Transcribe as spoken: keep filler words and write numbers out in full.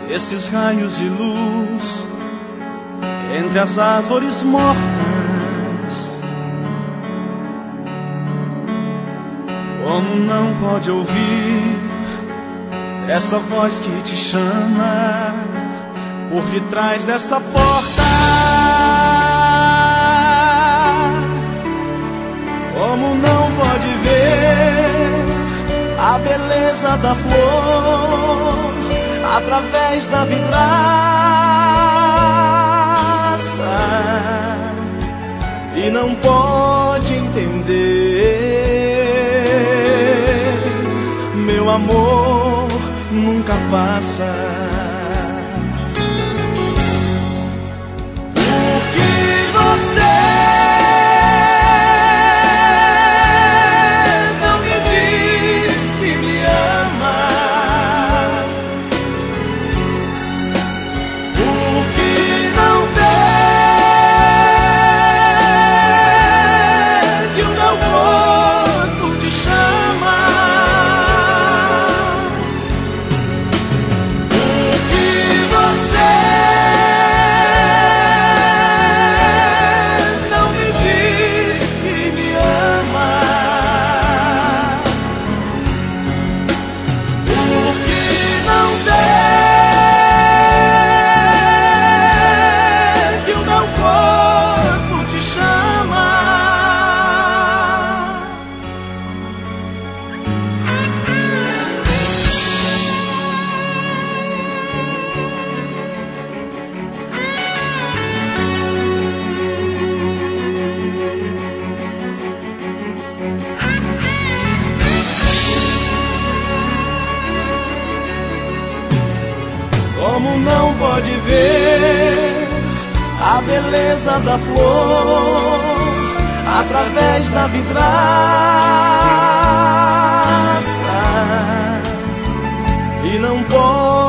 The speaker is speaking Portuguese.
esses raios de luz entre as árvores mortas? Como não pode ouvir essa voz que te chama por detrás dessa porta? Como não pode ver a beleza da flor através da vidraça? E não pode entender, meu amor nunca passa. Porque você não me diz que me ama? Porque não vê que o meu corpo te chama? Como não pode ver a beleza da flor através da vidraça? E não pode